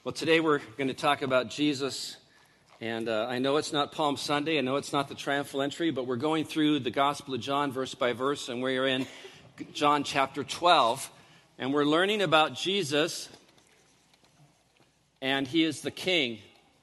Well, today we're going to talk about Jesus, and I know it's not Palm Sunday, I know it's not the triumphal entry, but we're going through the Gospel of John verse by verse, and we're in John chapter 12, and we're learning about Jesus, and he is the King.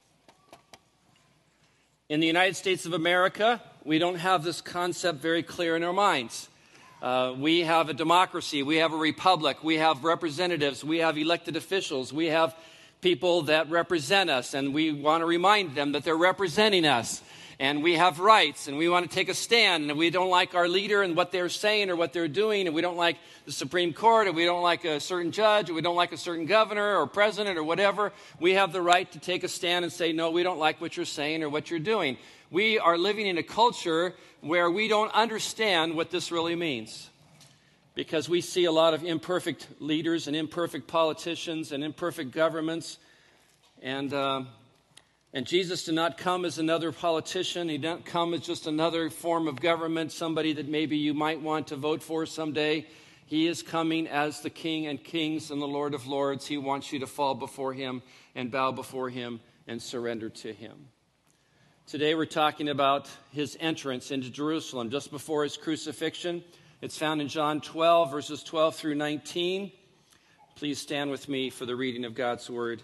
In the United States of America, we don't have this concept very clear in our minds. We have a democracy, we have a republic, we have representatives, we have elected officials, we have people that represent us, and we want to remind them that they're representing us. And we have rights, and we want to take a stand, and we don't like our leader and what they're saying or what they're doing, and we don't like the Supreme Court, or we don't like a certain judge, or we don't like a certain governor or president or whatever. We have the right to take a stand and say, no, we don't like what you're saying or what you're doing. We are living in a culture where we don't understand what this really means, because we see a lot of imperfect leaders and imperfect politicians and imperfect governments. And Jesus did not come as another politician. He didn't come as just another form of government, somebody that maybe you might want to vote for someday. He is coming as the King and Kings and the Lord of Lords. He wants you to fall before him and bow before him and surrender to him. Today we're talking about his entrance into Jerusalem just before his crucifixion. It's found in John 12, verses 12 through 19. Please stand with me for the reading of God's word.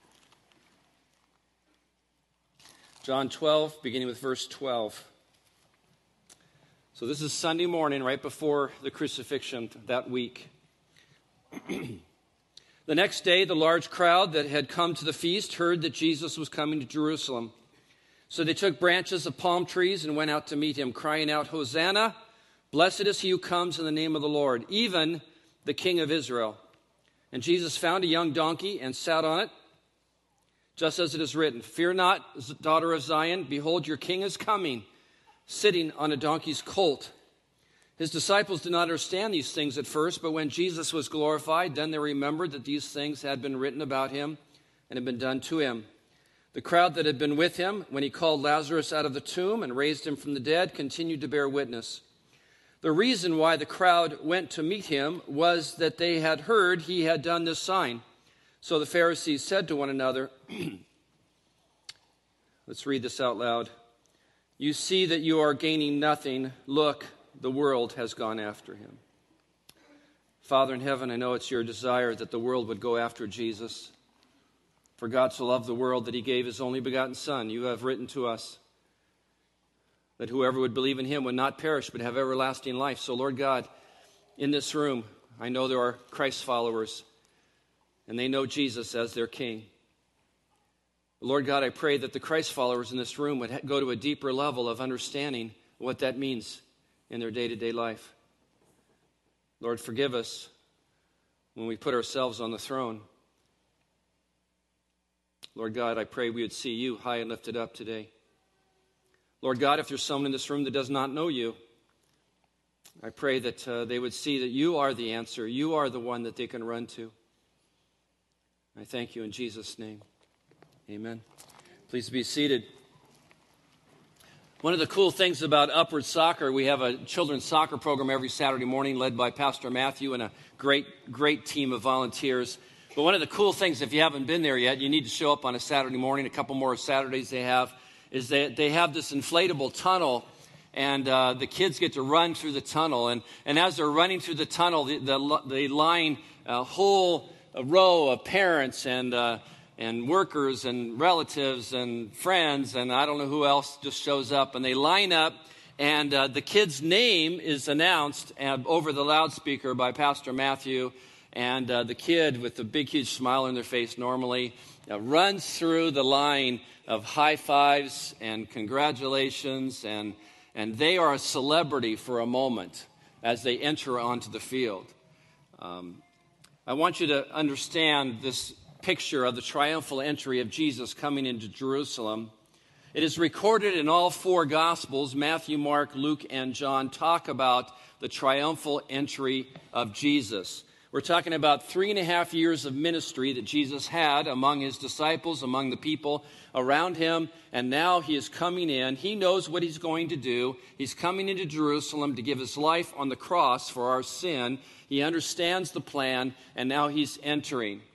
John 12, beginning with verse 12. So this is Sunday morning, right before the crucifixion that week. The next day, the large crowd that had come to the feast heard that Jesus was coming to Jerusalem. So they took branches of palm trees and went out to meet him, crying out, "Hosanna! Blessed is he who comes in the name of the Lord, even the King of Israel." And Jesus found a young donkey and sat on it, just as it is written, "Fear not, daughter of Zion, behold, your king is coming, sitting on a donkey's colt." His disciples did not understand these things at first, but when Jesus was glorified, then they remembered that these things had been written about him and had been done to him. The crowd that had been with him when he called Lazarus out of the tomb and raised him from the dead continued to bear witness. The reason why the crowd went to meet him was that they had heard he had done this sign. So the Pharisees said to one another, let's read this out loud. "You see that you are gaining nothing. Look, the world has gone after him." Father in heaven, I know it's your desire that the world would go after Jesus. For God so loved the world that he gave his only begotten Son. You have written to us that whoever would believe in him would not perish but have everlasting life. So, Lord God, in this room, I know there are Christ followers, and they know Jesus as their King. Lord God, I pray that the Christ followers in this room would go to a deeper level of understanding what that means in their day-to-day life. Lord, forgive us when we put ourselves on the throne. Lord God, I pray we would see you high and lifted up today. Lord God, if there's someone in this room that does not know you, I pray that they would see that you are the answer. You are the one that they can run to. I thank you in Jesus' name. Amen. Please be seated. One of the cool things about Upward Soccer, we have a children's soccer program every Saturday morning led by Pastor Matthew and a great team of volunteers. But one of the cool things, if you haven't been there yet, you need to show up on a Saturday morning. A couple more Saturdays they have, is they have this inflatable tunnel, and the kids get to run through the tunnel. And as they're running through the tunnel, they line a whole row of parents and workers and relatives and friends, and I don't know who else just shows up. And they line up, and the kid's name is announced over the loudspeaker by Pastor Matthew. And the kid, with a big, huge smile on their face normally, runs through the line of high fives and congratulations, and they are a celebrity for a moment as they enter onto the field. I want you to understand this picture of the triumphal entry of Jesus coming into Jerusalem. It is recorded in all four Gospels. Matthew, Mark, Luke, and John talk about the triumphal entry of Jesus. We're talking about 3.5 years of ministry that Jesus had among his disciples, among the people around him, and now he is coming in. He knows what he's going to do. He's coming into Jerusalem to give his life on the cross for our sin. He understands the plan, and now he's entering.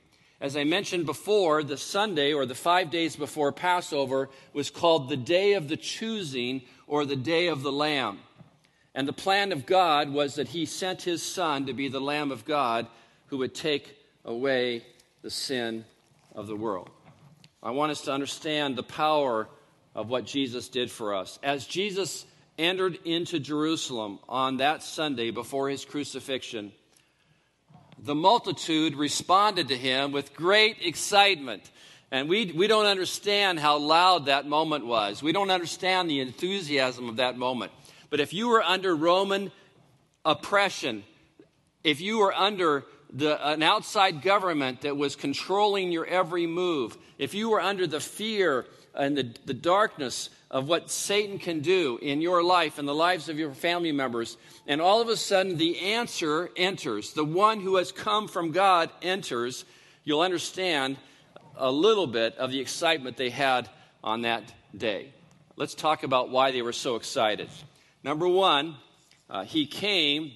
As I mentioned before, the Sunday or the 5 days before Passover was called the Day of the Choosing or the Day of the Lamb. And the plan of God was that he sent his Son to be the Lamb of God who would take away the sin of the world. I want us to understand the power of what Jesus did for us. As Jesus entered into Jerusalem on that Sunday before his crucifixion, the multitude responded to him with great excitement. And we don't understand how loud that moment was. We don't understand the enthusiasm of that moment. But if you were under Roman oppression, if you were under an outside government that was controlling your every move, if you were under the fear and the darkness of what Satan can do in your life and the lives of your family members, and all of a sudden the answer enters, the one who has come from God enters, you'll understand a little bit of the excitement they had on that day. Let's talk about why they were so excited. Number one, he came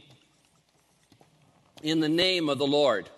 in the name of the Lord.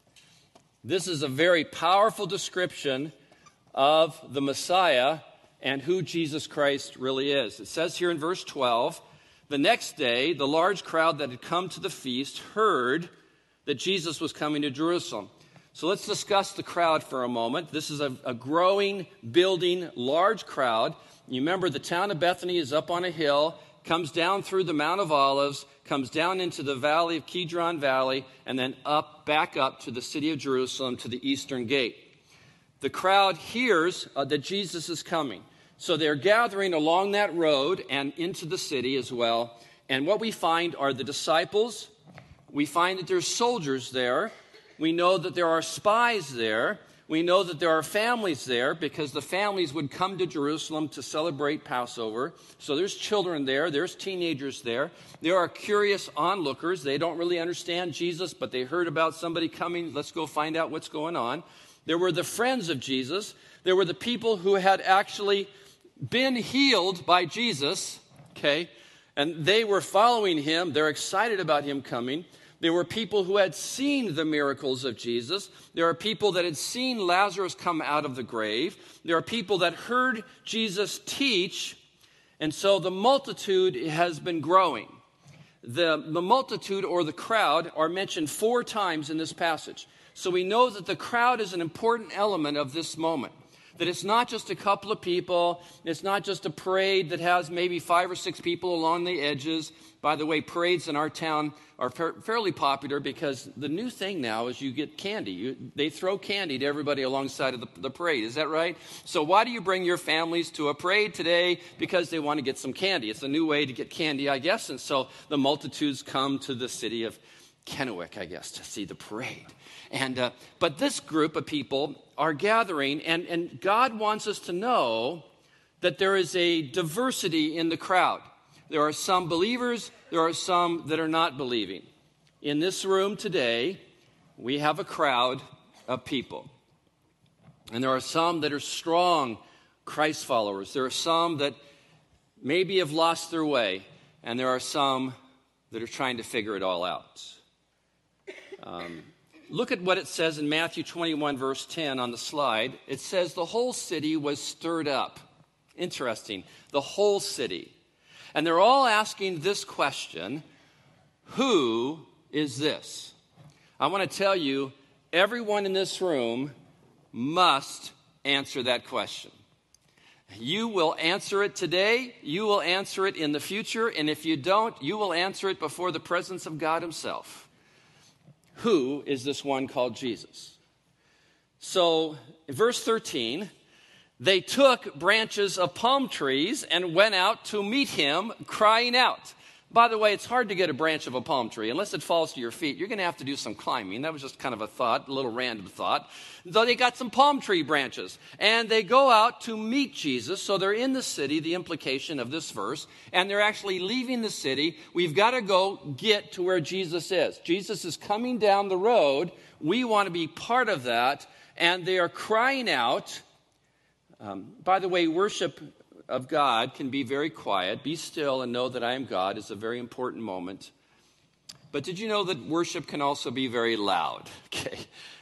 This is a very powerful description of the Messiah and who Jesus Christ really is. It says here in verse 12, the next day, the large crowd that had come to the feast heard that Jesus was coming to Jerusalem. So let's discuss the crowd for a moment. This is a growing, building, large crowd. You remember the town of Bethany is up on a hill, comes down through the Mount of Olives, comes down into the valley of Kidron Valley, and then back up to the city of Jerusalem to the eastern gate. The crowd hears that Jesus is coming. So they're gathering along that road and into the city as well. And what we find are the disciples. We find that there's soldiers there. We know that there are spies there. We know that there are families there because the families would come to Jerusalem to celebrate Passover. So there's children there. There's teenagers there. There are curious onlookers. They don't really understand Jesus, but they heard about somebody coming. Let's go find out what's going on. There were the friends of Jesus. There were the people who had actually been healed by Jesus, okay? And they were following him. They're excited about him coming. There were people who had seen the miracles of Jesus. There are people that had seen Lazarus come out of the grave. There are people that heard Jesus teach. And so the multitude has been growing. The multitude or the crowd are mentioned 4 times in this passage. So we know that the crowd is an important element of this moment. That it's not just a couple of people. It's not just a parade that has maybe 5 or 6 people along the edges. By the way, parades in our town are fairly popular because the new thing now is you get candy. They throw candy to everybody alongside of the parade. Is that right? So why do you bring your families to a parade today? Because they want to get some candy. It's a new way to get candy, I guess. And so the multitudes come to the city of Kennewick, I guess, to see the parade. But this group of people are gathering, and God wants us to know that there is a diversity in the crowd. There are some believers, there are some that are not believing. In this room today, we have a crowd of people. And there are some that are strong Christ followers. There are some that maybe have lost their way, and there are some that are trying to figure it all out. Look at what it says in Matthew 21, verse 10 on the slide. It says the whole city was stirred up. Interesting. The whole city. And they're all asking this question, who is this? I want to tell you, everyone in this room must answer that question. You will answer it today. You will answer it in the future. And if you don't, you will answer it before the presence of God himself. Who is this one called Jesus? So, in verse 13, they took branches of palm trees and went out to meet him, crying out. By the way, it's hard to get a branch of a palm tree. Unless it falls to your feet, you're going to have to do some climbing. That was just kind of a thought, a little random thought. So they got some palm tree branches, and they go out to meet Jesus. So they're in the city, the implication of this verse, and they're actually leaving the city. We've got to go get to where Jesus is. Jesus is coming down the road. We want to be part of that, and they are crying out. By the way, worship of God can be very quiet. Be still and know that I am God is a very important moment. But did you know that worship can also be very loud? Okay.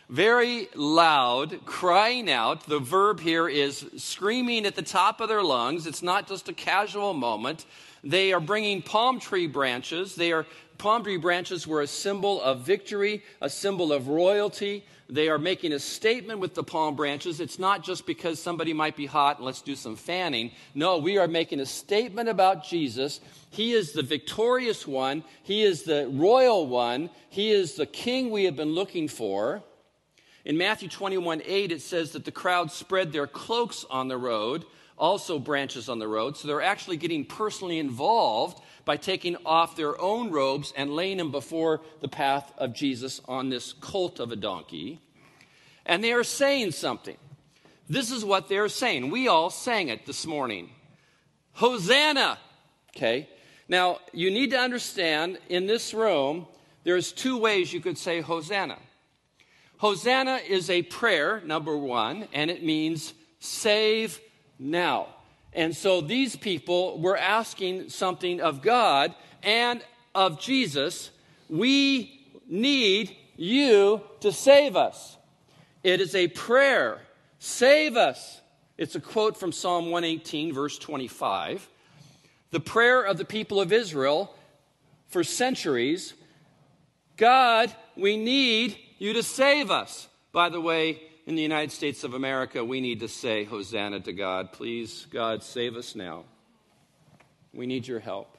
very loud, crying out. The verb here is screaming at the top of their lungs. It's not just a casual moment. They are bringing palm tree branches. Palm tree branches were a symbol of victory, a symbol of royalty. They are making a statement with the palm branches. It's not just because somebody might be hot and let's do some fanning. No, we are making a statement about Jesus. He is the victorious one. He is the royal one. He is the king we have been looking for. In Matthew 21:8, it says that the crowd spread their cloaks on the road, also branches on the road. So they're actually getting personally involved by taking off their own robes and laying them before the path of Jesus on this colt of a donkey. And they are saying something. This is what they're saying. We all sang it this morning. Hosanna. Okay. Now, you need to understand, in this room, there's two ways you could say Hosanna. Hosanna is a prayer, number one, and it means save now. And so these people were asking something of God and of Jesus. We need you to save us. It is a prayer. Save us. It's a quote from Psalm 118, verse 25. The prayer of the people of Israel for centuries. God, we need you to save us. By the way, in the United States of America, we need to say Hosanna to God. Please, God, save us now. We need your help.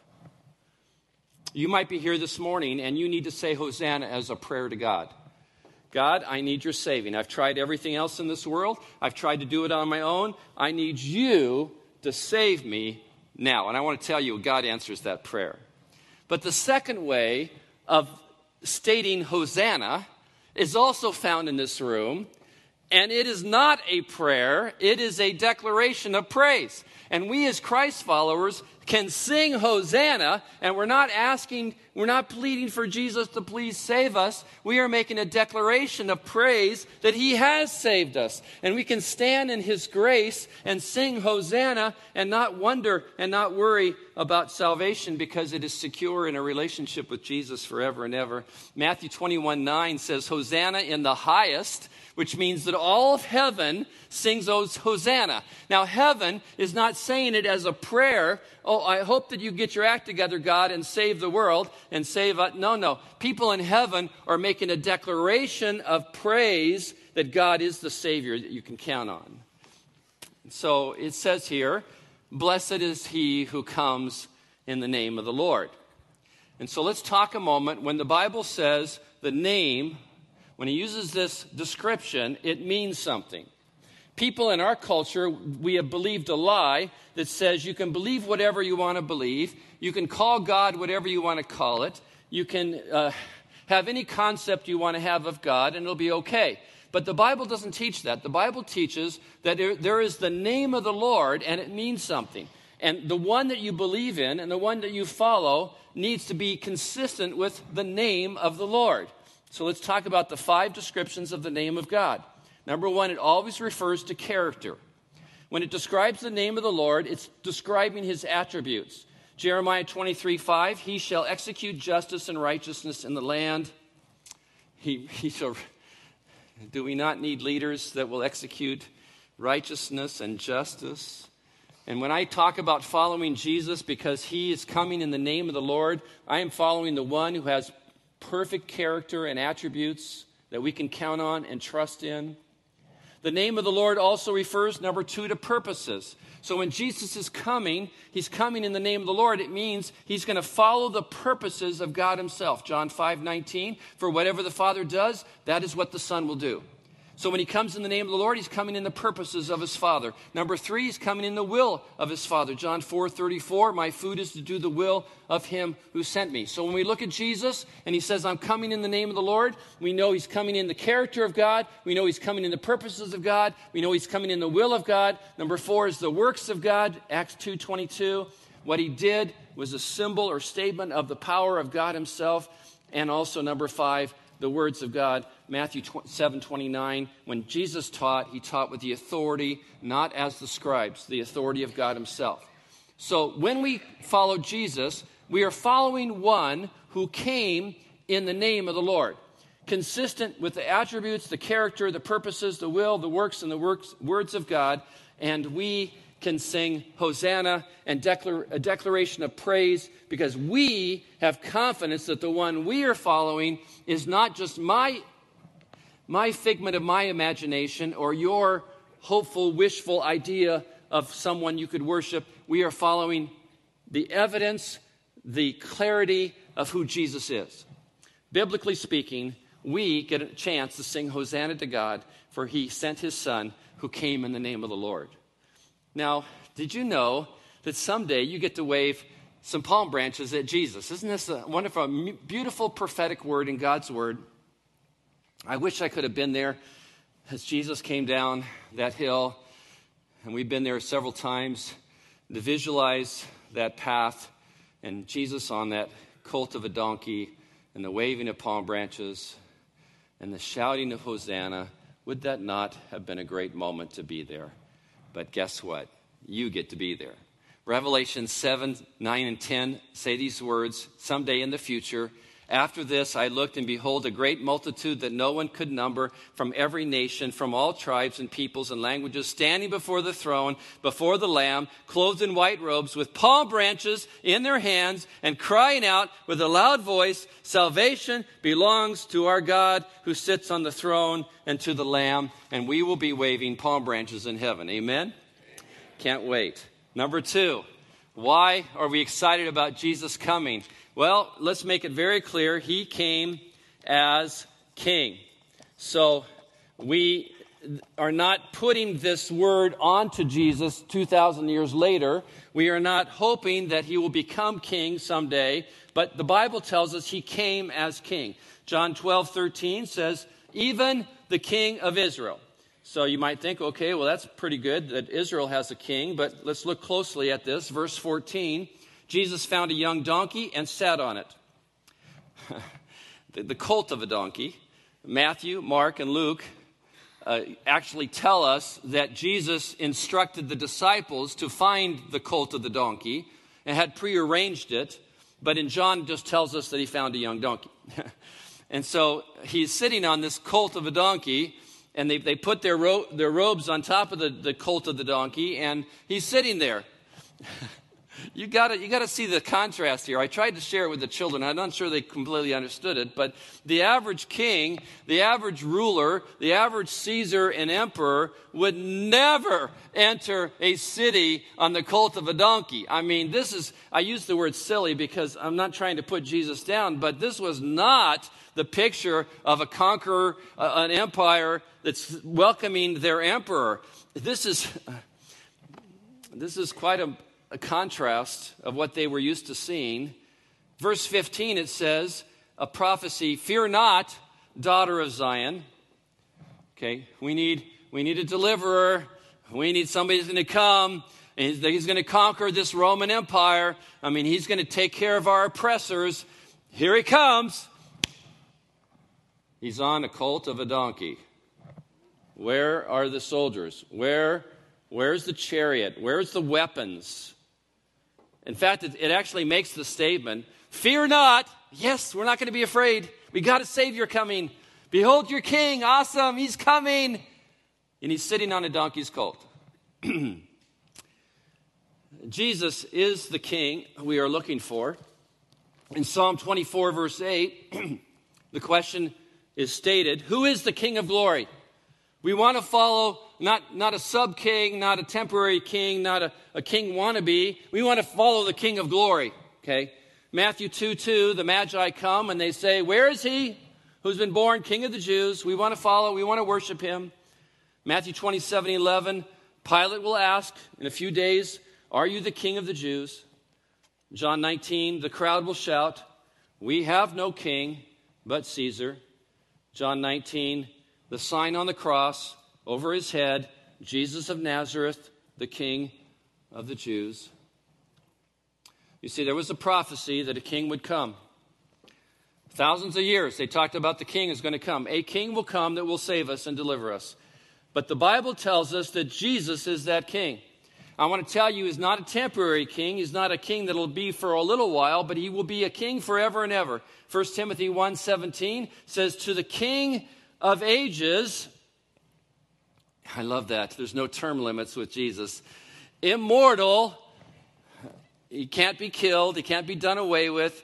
You might be here this morning and you need to say Hosanna as a prayer to God. God, I need your saving. I've tried everything else in this world. I've tried to do it on my own. I need you to save me now. And I want to tell you, God answers that prayer. But the second way of stating Hosanna is also found in this room. And it is not a prayer, it is a declaration of praise. And we as Christ followers can sing Hosanna, and we're not pleading for Jesus to please save us. We are making a declaration of praise that he has saved us. And we can stand in his grace and sing Hosanna and not wonder and not worry about salvation because it is secure in a relationship with Jesus forever and ever. Matthew 21:9 says, Hosanna in the highest, which means that all of heaven sings Hosanna. Now, heaven is not saying it as a prayer. Oh, I hope that you get your act together, God, and save the world and save us. No. People in heaven are making a declaration of praise that God is the Savior that you can count on. So it says here, blessed is he who comes in the name of the Lord. And so let's talk a moment. When the Bible says the name, when he uses this description, it means something. People in our culture, we have believed a lie that says you can believe whatever you want to believe. You can call God whatever you want to call it. You can have any concept you want to have of God, and it'll be okay. But the Bible doesn't teach that. The Bible teaches that there is the name of the Lord, and it means something. And the one that you believe in and the one that you follow needs to be consistent with the name of the Lord. So let's talk about the 5 descriptions of the name of God. Number 1, it always refers to character. When it describes the name of the Lord, it's describing his attributes. Jeremiah 23:5, he shall execute justice and righteousness in the land. He shall. Do we not need leaders that will execute righteousness and justice? And when I talk about following Jesus because he is coming in the name of the Lord, I am following the one who has perfect character and attributes that we can count on and trust in. The name of the Lord also refers, number 2, to purposes. So when Jesus is coming, he's coming in the name of the Lord. It means he's going to follow the purposes of God himself. John 5:19, for whatever the Father does, that is what the Son will do. So when he comes in the name of the Lord, he's coming in the purposes of his Father. Number 3, he's coming in the will of his Father. John 4:34, my food is to do the will of him who sent me. So when we look at Jesus and he says, I'm coming in the name of the Lord, we know he's coming in the character of God. We know he's coming in the purposes of God. We know he's coming in the will of God. Number 4 is the works of God, Acts 2:22. What he did was a symbol or statement of the power of God himself. And also number 5, the words of God. Matthew 7:29, when Jesus taught, he taught with the authority, not as the scribes, the authority of God himself. So when we follow Jesus, we are following one who came in the name of the Lord. consistent with the attributes, the character, the purposes, the will, the works, and the words of God, and we can sing Hosanna and a declaration of praise because we have confidence that the one we are following is not just my figment of my imagination or your hopeful, wishful idea of someone you could worship. We are following the evidence, the clarity of who Jesus is. Biblically speaking, we get a chance to sing Hosanna to God, for he sent his Son who came in the name of the Lord. Now, did you know that someday you get to wave some palm branches at Jesus? Isn't this a wonderful, beautiful prophetic word in God's word? I wish I could have been there as Jesus came down that hill, and we've been there several times to visualize that path and Jesus on that colt of a donkey and the waving of palm branches and the shouting of Hosanna. Would that not have been a great moment to be there? But guess what? You get to be there. Revelation 7, 9, and 10 say these words, someday in the future, after this I looked, and behold, a great multitude that no one could number, from every nation, from all tribes and peoples and languages, standing before the throne, before the Lamb, clothed in white robes, with palm branches in their hands, and crying out with a loud voice, salvation belongs to our God who sits on the throne and to the Lamb, and we will be waving palm branches in heaven. Amen? Can't wait. Number 2, why are we excited about Jesus coming? Well, let's make it very clear. He came as king. So we are not putting this word onto Jesus 2,000 years later. We are not hoping that he will become king someday. But the Bible tells us he came as king. John 12:13 says, even the king of Israel. So you might think, okay, well, that's pretty good that Israel has a king. But let's look closely at this. Verse 14. Jesus found a young donkey and sat on it. The colt of a donkey. Matthew, Mark, and Luke actually tell us that Jesus instructed the disciples to find the colt of the donkey and had prearranged it. But in John, it just tells us that he found a young donkey. And so he's sitting on this colt of a donkey, and they put their robes on top of the colt of the donkey, and he's sitting there. You gotta see the contrast here. I tried to share it with the children. I'm not sure they completely understood it, but the average king, the average ruler, the average Caesar and emperor would never enter a city on the colt of a donkey. I mean, I use the word silly because I'm not trying to put Jesus down, but this was not the picture of a conqueror, an empire that's welcoming their emperor. This is quite a contrast of what they were used to seeing. Verse 15, it says, a prophecy, fear not, daughter of Zion. Okay, we need a deliverer. We need somebody who's going to come, and he's going to conquer this Roman Empire. I mean, he's going to take care of our oppressors. Here he comes. He's on a colt of a donkey. Where are the soldiers? Where's the chariot? Where's the weapons? In fact, it actually makes the statement, fear not. Yes, we're not going to be afraid. We got a Savior coming. Behold your King. Awesome. He's coming. And he's sitting on a donkey's colt. Jesus is the King we are looking for. In Psalm 24, verse 8, the question is stated, who is the King of glory? We want to follow not a sub-king, not a temporary king, not a king wannabe. We want to follow the King of glory, okay? Matthew 2:2, the Magi come and they say, where is he who's been born King of the Jews? We want to follow, we want to worship him. Matthew 27:11, Pilate will ask in a few days, are you the King of the Jews? John 19, the crowd will shout, we have no king but Caesar. John 19, the sign on the cross over his head, Jesus of Nazareth, the King of the Jews. You see, there was a prophecy that a king would come. Thousands of years, they talked about the king is going to come. A king will come that will save us and deliver us. But the Bible tells us that Jesus is that king. I want to tell you, he's not a temporary king. He's not a king that will be for a little while, but he will be a king forever and ever. 1 Timothy 1:17 says, to the King of ages, I love that. There's no term limits with Jesus. Immortal, he can't be killed, he can't be done away with.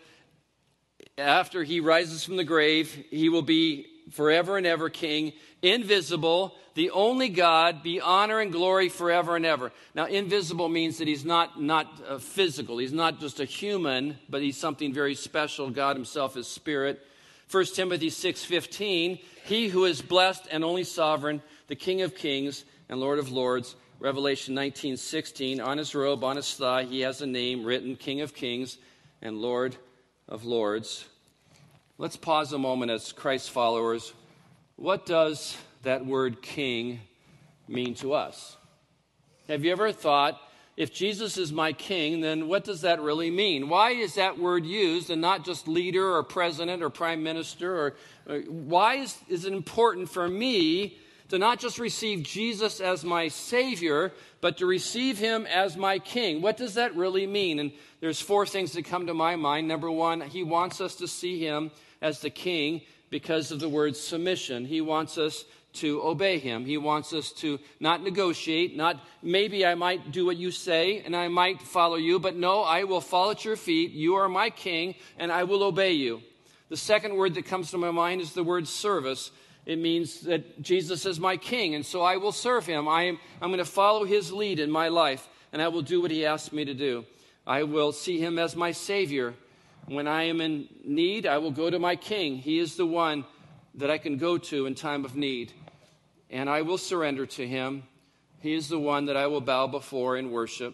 After he rises from the grave, he will be forever and ever king, invisible, the only God, be honor and glory forever and ever. Now, invisible means that he's not physical. He's not just a human, but he's something very special. God himself is spirit. 1 Timothy 6:15, he who is blessed and only sovereign, the King of kings and Lord of lords. Revelation 19:16, on his robe, on his thigh, he has a name written, King of kings and Lord of lords. Let's pause a moment as Christ followers. What does that word king mean to us? Have you ever thought, if Jesus is my king, then what does that really mean? Why is that word used and not just leader or president or prime minister? Or why is it important for me to not just receive Jesus as my Savior, but to receive him as my king? What does that really mean? And there's four things that come to my mind. Number one, he wants us to see him as the king because of the word submission. He wants us to obey him. He wants us to not negotiate, not maybe I might do what you say and I might follow you, but no, I will fall at your feet. You are my king and I will obey you. The second word that comes to my mind is the word service. It means that Jesus is my king, and so I will serve him. I'm going to follow his lead in my life, and I will do what he asks me to do. I will see him as my Savior. When I am in need, I will go to my king. He is the one that I can go to in time of need, and I will surrender to him. He is the one that I will bow before in worship.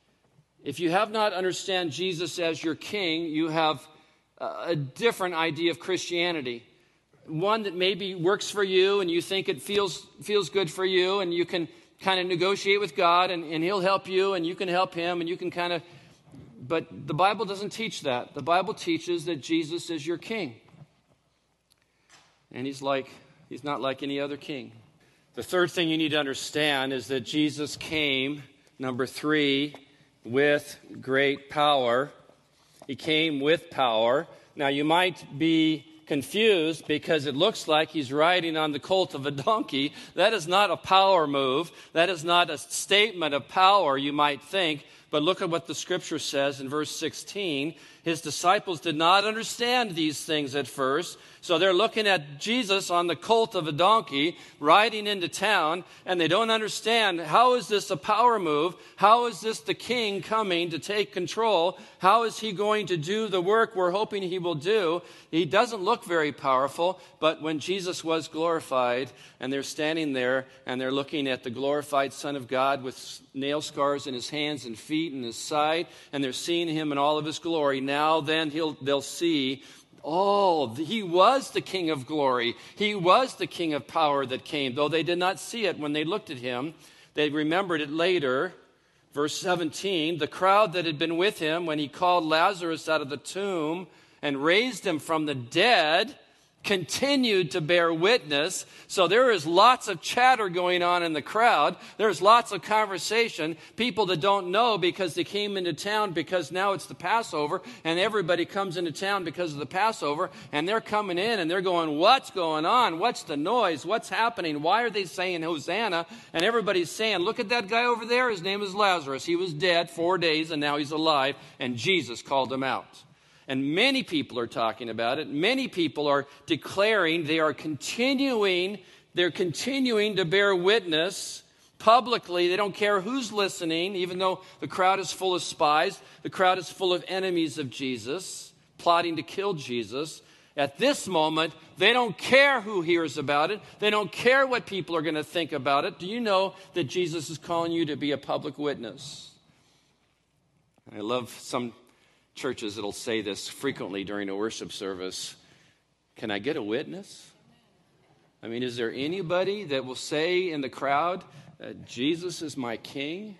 If you have not understand Jesus as your king, you have a different idea of Christianity. One that maybe works for you and you think it feels good for you, and you can kind of negotiate with God and he'll help you and you can help him and you can kind of, but the Bible doesn't teach that. The Bible teaches that Jesus is your king. And he's not like any other king. The third thing you need to understand is that Jesus came, number 3, with great power. He came with power. Now you might be confused because it looks like he's riding on the colt of a donkey. That is not a power move. That is not a statement of power, you might think. But look at what the scripture says in verse 16. His disciples did not understand these things at first. So they're looking at Jesus on the colt of a donkey riding into town, and they don't understand, how is this a power move? How is this the king coming to take control? How is he going to do the work we're hoping he will do? He doesn't look very powerful, but when Jesus was glorified, and they're standing there, and they're looking at the glorified Son of God with nail scars in his hands and feet and his side, and they're seeing him in all of his glory. Now then they'll see, oh, he was the King of glory. He was the King of power that came. Though they did not see it when they looked at him, they remembered it later. Verse 17, the crowd that had been with him when he called Lazarus out of the tomb and raised him from the dead continued to bear witness. So there is lots of chatter going on in the crowd. There's lots of conversation. People that don't know because they came into town because now it's the Passover, and everybody comes into town because of the Passover, and they're coming in and they're going, what's going on? What's the noise? What's happening? Why are they saying Hosanna? And everybody's saying, look at that guy over there. His name is Lazarus. He was dead 4 days and now he's alive, and Jesus called him out. And many people are talking about it. Many people are declaring they're continuing to bear witness publicly. They don't care who's listening, even though the crowd is full of spies. The crowd is full of enemies of Jesus, plotting to kill Jesus. At this moment, they don't care who hears about it. They don't care what people are going to think about it. Do you know that Jesus is calling you to be a public witness? I love some churches that'll say this frequently during a worship service. Can I get a witness? I mean, is there anybody that will say in the crowd, Jesus is my king?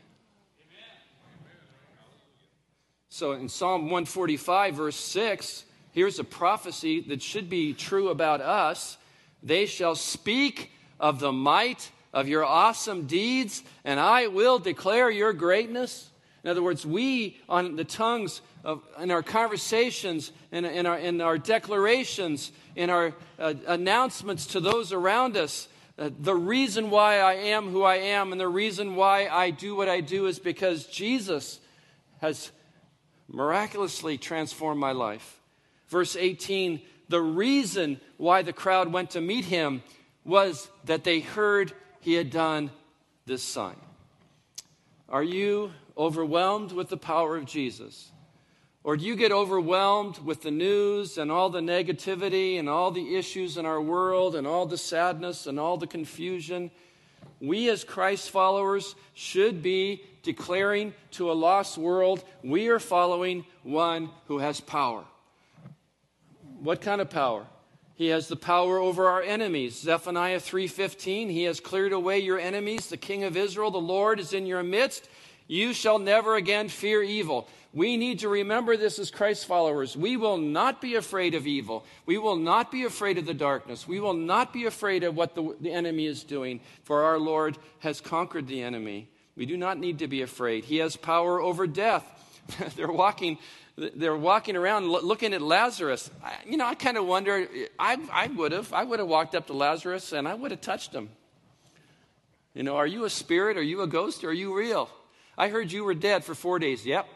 So in Psalm 145, verse 6, here's a prophecy that should be true about us. They shall speak of the might of your awesome deeds, and I will declare your greatness. In other words, we, on the tongues of, in our conversations, in our declarations, in our announcements to those around us, the reason why I am who I am and the reason why I do what I do is because Jesus has miraculously transformed my life. Verse 18, the reason why the crowd went to meet him was that they heard he had done this sign. Are you overwhelmed with the power of Jesus? Or do you get overwhelmed with the news and all the negativity and all the issues in our world and all the sadness and all the confusion? We as Christ followers should be declaring to a lost world, we are following one who has power. What kind of power? He has the power over our enemies. Zephaniah 3:15, he has cleared away your enemies. The King of Israel, the Lord, is in your midst. You shall never again fear evil. We need to remember this as Christ followers. We will not be afraid of evil. We will not be afraid of the darkness. We will not be afraid of what the enemy is doing, for our Lord has conquered the enemy. We do not need to be afraid. He has power over death. They're walking around looking at Lazarus. I kind of wonder, I would have walked up to Lazarus and I would have touched him. Are you a spirit? Are you a ghost? Or are you real? I heard you were dead for 4 days. Yep.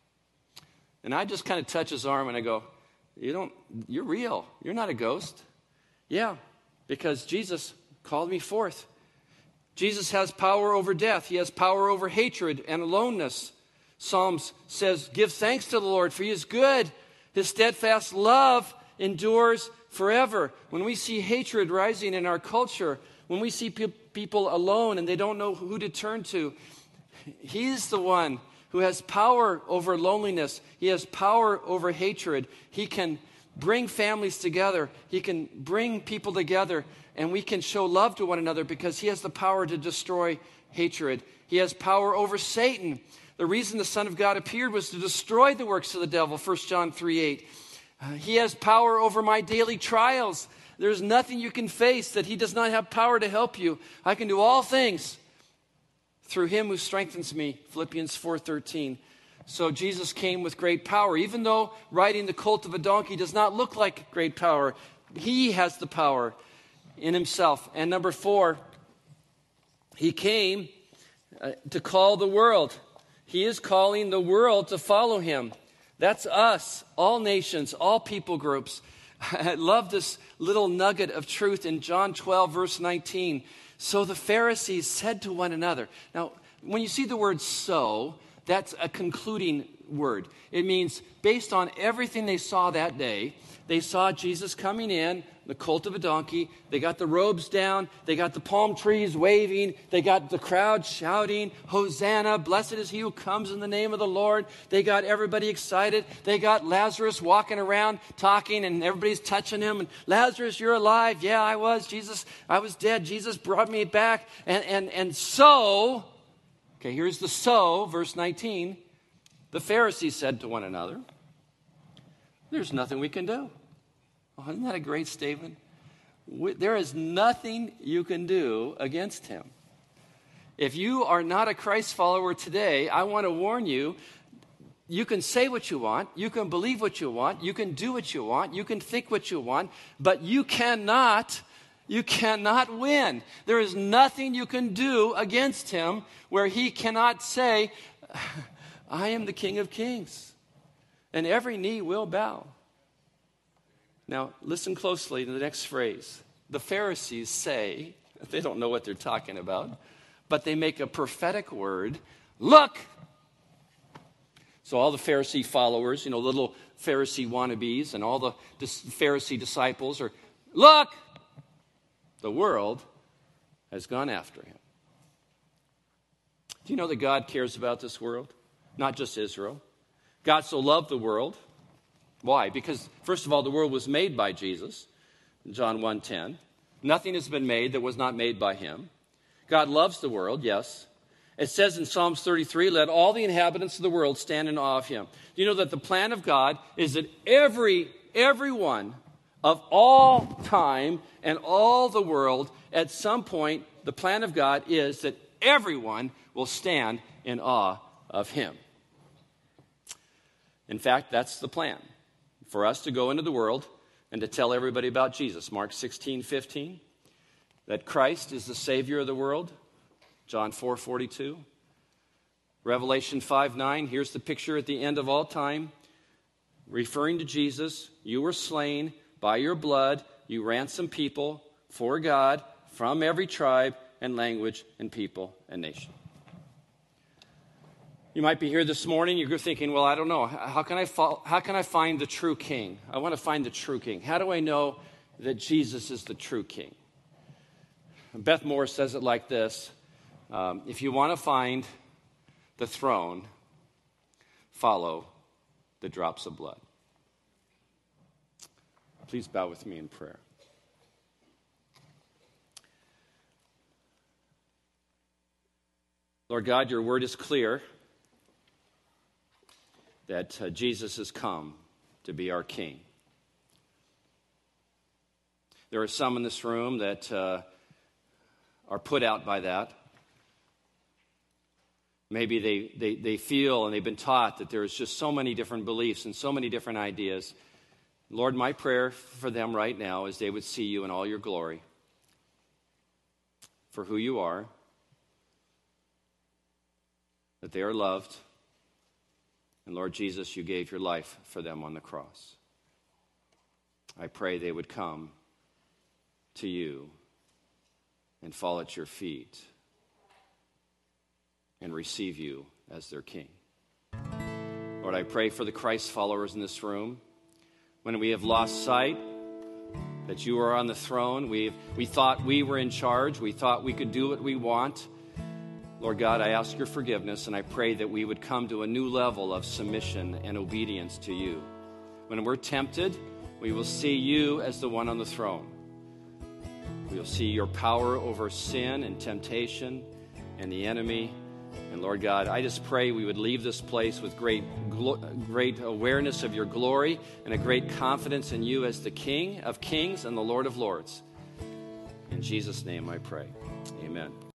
And I just kind of touch his arm and I go, you're real. You're not a ghost. Yeah, because Jesus called me forth. Jesus has power over death. He has power over hatred and aloneness. Psalms says, give thanks to the Lord, for he is good. His steadfast love endures forever. When we see hatred rising in our culture, when we see people alone and they don't know who to turn to, he's the one who has power over loneliness. He has power over hatred. He can bring families together. He can bring people together, and we can show love to one another because he has the power to destroy hatred. He has power over Satan. The reason the Son of God appeared was to destroy the works of the devil, 1 John 3:8. He has power over my daily trials. There's nothing you can face that he does not have power to help you. I can do all things through him who strengthens me, Philippians 4:13. So Jesus came with great power. Even though riding the colt of a donkey does not look like great power, he has the power in himself. And number 4, he came to call the world. He is calling the world to follow him. That's us, all nations, all people groups. I love this little nugget of truth in John 12, verse 19. So the Pharisees said to one another. Now, when you see the word so, that's a concluding word. It means based on everything they saw that day, they saw Jesus coming in, the colt of a donkey. They got the robes down. They got the palm trees waving. They got the crowd shouting, Hosanna, blessed is he who comes in the name of the Lord. They got everybody excited. They got Lazarus walking around talking, and everybody's touching him. And Lazarus, you're alive. Yeah, I was. Jesus, I was dead. Jesus brought me back. And so, okay, here's the so, verse 19. The Pharisees said to one another, there's nothing we can do. Oh, isn't that a great statement? There is nothing you can do against him. If you are not a Christ follower today, I want to warn you, you can say what you want, you can believe what you want, you can do what you want, you can think what you want, but you cannot win. There is nothing you can do against him where he cannot say, I am the King of Kings, and every knee will bow. Now, listen closely to the next phrase. The Pharisees say, they don't know what they're talking about, but they make a prophetic word, look. So all the Pharisee followers, little Pharisee wannabes and all the Pharisee disciples are, look, the world has gone after him. Do you know that God cares about this world? Not just Israel. God so loved the world. Why? Because, first of all, the world was made by Jesus, John 1:10. Nothing has been made that was not made by him. God loves the world, yes. It says in Psalms 33, let all the inhabitants of the world stand in awe of him. Do you know that the plan of God is that every one of all time and all the world, at some point, the plan of God is that everyone will stand in awe of him. In fact, that's the plan, for us to go into the world and to tell everybody about Jesus. Mark 16:15, that Christ is the Savior of the world. John 4:42. Revelation 5:9, here's the picture at the end of all time, referring to Jesus. You were slain by your blood. You ransomed people for God from every tribe and language and people and nation. You might be here this morning, you're thinking, well, I don't know. How can I find the true king? I want to find the true king. How do I know that Jesus is the true king? Beth Moore says it like this. If you want to find the throne, follow the drops of blood. Please bow with me in prayer. Lord God, your word is clear that Jesus has come to be our king. There are some in this room that are put out by that. Maybe they feel and they've been taught that there's just so many different beliefs and so many different ideas. Lord, my prayer for them right now is they would see you in all your glory for who you are, that they are loved, and Lord Jesus, you gave your life for them on the cross. I pray they would come to you and fall at your feet and receive you as their king. Lord, I pray for the Christ followers in this room. When we have lost sight that you are on the throne, we thought we were in charge, we thought we could do what we want. Lord God, I ask your forgiveness, and I pray that we would come to a new level of submission and obedience to you. When we're tempted, we will see you as the one on the throne. We will see your power over sin and temptation and the enemy. And Lord God, I just pray we would leave this place with great awareness of your glory and a great confidence in you as the King of kings and the Lord of lords. In Jesus' name I pray. Amen.